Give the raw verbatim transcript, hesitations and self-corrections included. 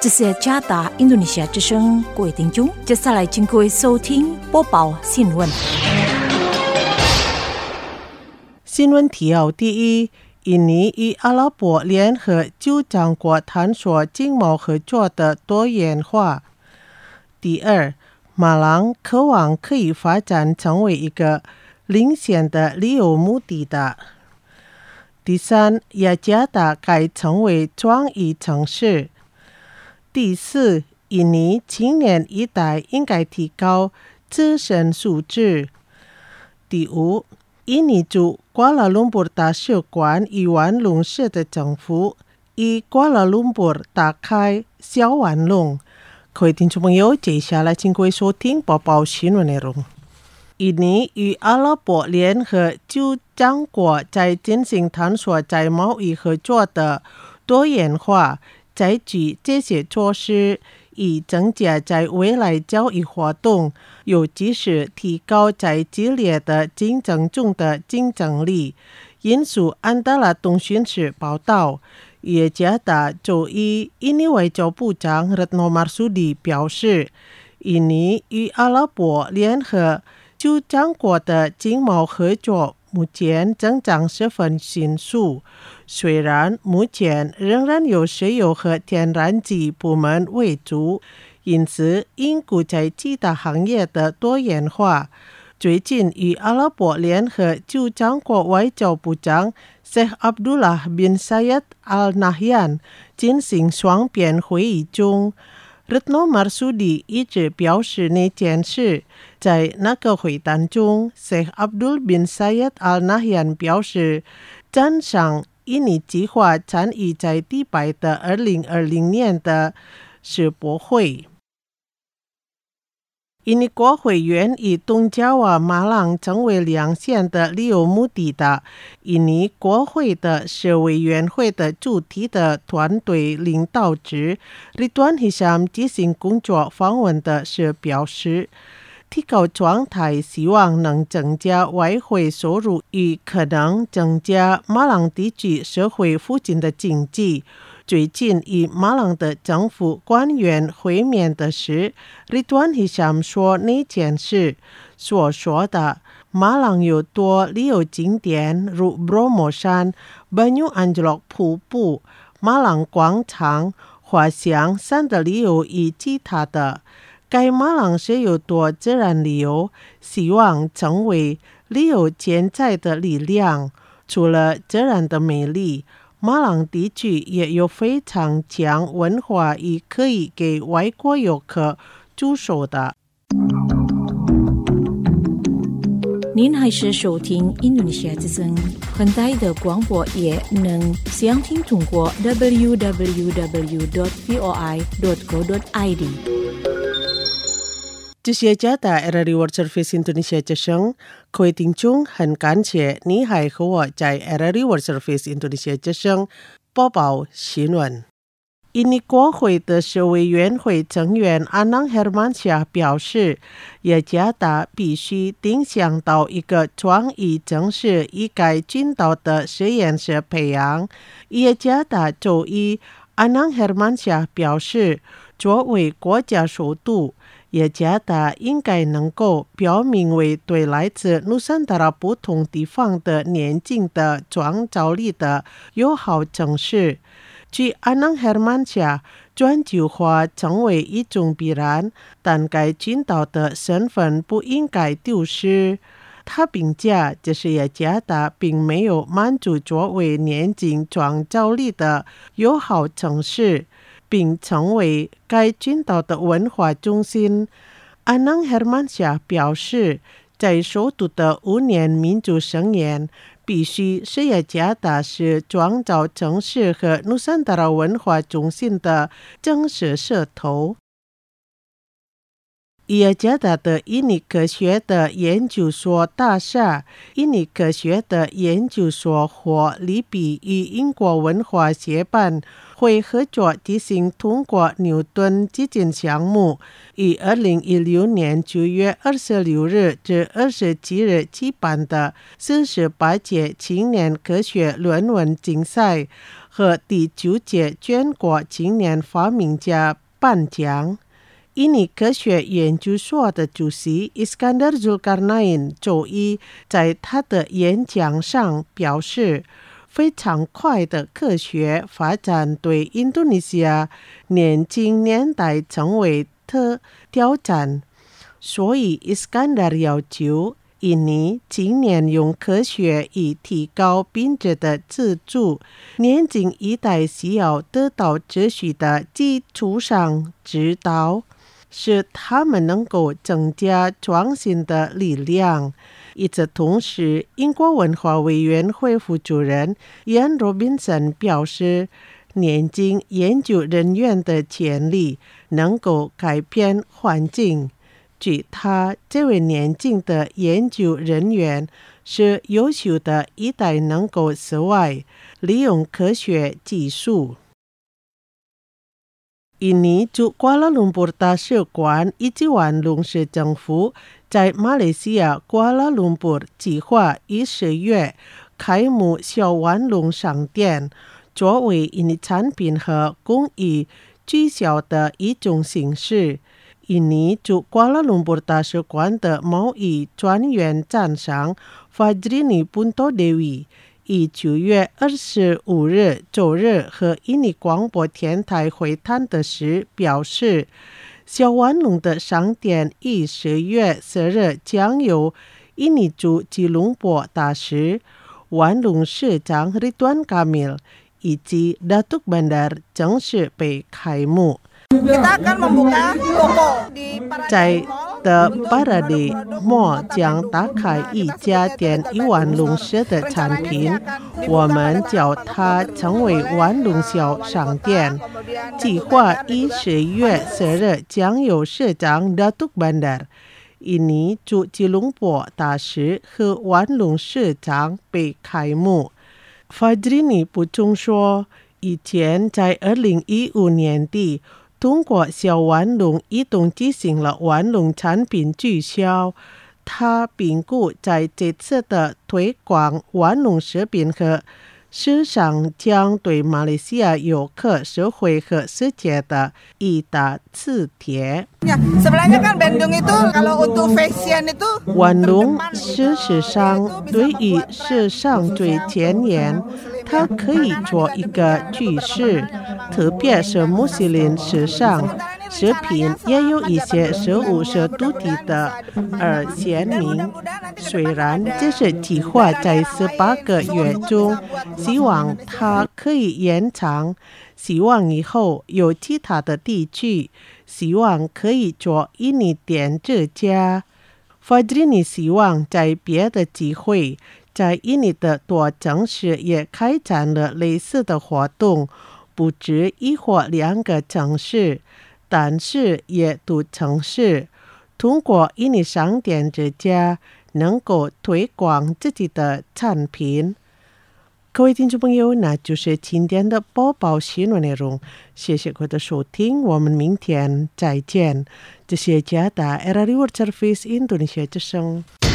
这是加拿大印度尼西亚之声，各位听众，接下来请各位收听播报新闻。 新闻提要：第一，印尼与阿拉伯联合就掌国探索经贸合作的多元化。第二，马朗渴望可以发展成为一个领先的旅游目的地。第三，雅加达该成为创意城市。第四，印尼青年一代应该提高自身素质。第五，印尼驻瓜拉隆坡大使馆与玩龙社的政府以瓜拉隆坡打开小玩龙。各位听众朋友，接下来请各位收听播报新闻内容。印尼与阿拉伯联合就掌国在进行探索在贸易合作的多元化，采取这些措施以增加在未来交易活动，尤其是提高在激烈的竞争中的竞争力。引述安达拉通讯社报道，雅加达周一印尼外交部长 Retno Marsudi 表示，印尼与阿拉伯联合就掌国的经贸合作目前增长十分迅速，虽然目前仍然有石油和天然气部门为主，因此应顾在其他行业的多元化。最近与阿拉伯联合就掌国外交部长 Sheikh Abdullah bin Zayed Al Nahyan 进行双边会议中，Retno Marsudi 一直表示那件事。在那个会谈中 Sheikh Abdul bin Zayed Al Nahyan 表示，赞赏印尼计划参与在迪拜的二零二零年的世博会。印尼国会愿意东加瓦马朗成为两县的旅游目的地。印尼国会的社委员会的主题的团队领导者 Ridwan Hisham 进行工作访问的时表示，提高状态希望能增加外汇收入与可能增加马朗地区社会附近的经济。最近与马朗的政府官员会面的时， Ridwan Hisham 说那件事所说的马朗有多旅游景点如 Bromo 山、Banyu Anjlok 瀑布、马朗广场、花香山的旅游与其他的。该马朗是有多自然旅游，希望成为旅游潜在的力量。除了自然的美丽，马朗地区也有非常强文化与可以给外国游客住宿的。 您还是收听印度尼西亚之声，很大的广播也能详听通过 double-u double-u double-u dot voi dot co dot i d。 这是加拿大 R R I World Service Indonesia 之声，各位听众，很感谢你还和我在 R R I World Service Indonesia 之声播报新闻。印尼国会的社委员会成员 Anang Hermansyah 表示，雅加达必须定向到一个创意城市以该尽到的实验室培养。雅加达周一 Anang Hermansyah 表示，作为国家首都，雅加达应该能够表明为对来自努山达拉不同地方的年轻的创造力的友好城市。据 Anang Hermansyah， 全球化成为一种必然，但该尽到的身份不应该丢失。他评价这是雅加达并没有满足作为年轻创造力的友好城市，并成为该群岛的文化中心。Anang Hermansyah 表示，在首都的五年民主盛宴必须是雅加达是创造城市和努山达拉文化中心的正式势头。 耶加达的印尼科学的研究所大厦、印尼科学的研究所和利比与英国文化协办会合作进行通过牛顿基金项目，于二零一六年九月二十六日至二十七日举办的四十八届青年科学论文竞赛和第九届全国青年发明家颁奖。印尼科学研究所的主席 Iskandar Zulkarnain 周一在他的演讲上表示，非常快的科学发展对印度尼西亚年轻年代成为的挑战，所以 Iskandar 要求印尼今年用科学以提高品质的自主，年轻一代需要得到秩序的基础上指导，使他们能够增加创新的力量。与此同时，英国文化委员会副主任 Ian Robinson 表示，年轻研究人员的潜力能够改变环境。据他，这位年轻的研究人员是优秀的一代，能够涉外利用科学技术。印尼驻瓜拉隆坡大使馆以及万隆市政府在马来西亚瓜拉隆坡计划于十月开幕小万隆商店，作为印尼产品和工艺聚焦的一种形式。印尼驻瓜拉隆坡大使馆的贸易专员站长 Fajrini Puntodewi于九月二十五日周日和印尼广播电台会谈的时表示，小万隆的商店于十月十日将由印尼驻吉隆坡大使、万隆市长 Ridwan Kamil 以及 Datuk Bandar 正式被开幕。在的 Parade Mall 将打开一家店与万隆市的产品，我们叫它成为万隆小商店。计划于十月十日将由市长 Datuk Bandar、印尼驻吉隆坡大使和万隆市长被开幕。Fajrini 补充说，以前在二零一五年底通过小万隆移动进行了万隆产品聚销。他评估在这次的推广万隆食品和市场将对马来西亚游客、社会和世界的一大刺激。万隆事实上对于时尚最前沿，它可以做一个趋势，特别是穆斯林时尚食品也有一些食物是独特的而鲜明。虽然这是计划在十八个月中，希望它可以延长，希望以后有其他的地区，希望可以做印尼店之家。Fajrini 希望在别的机会，在印尼的多城市也开展了类似的活动，不止一或两个城市，但是也都城市通过印尼商店之家能够推广自己的产品。各位听众朋友，那就是今天的播报新闻内容，谢谢各位的收听，我们明天再见。这是加拿大 R R I World Service Indonesia之声。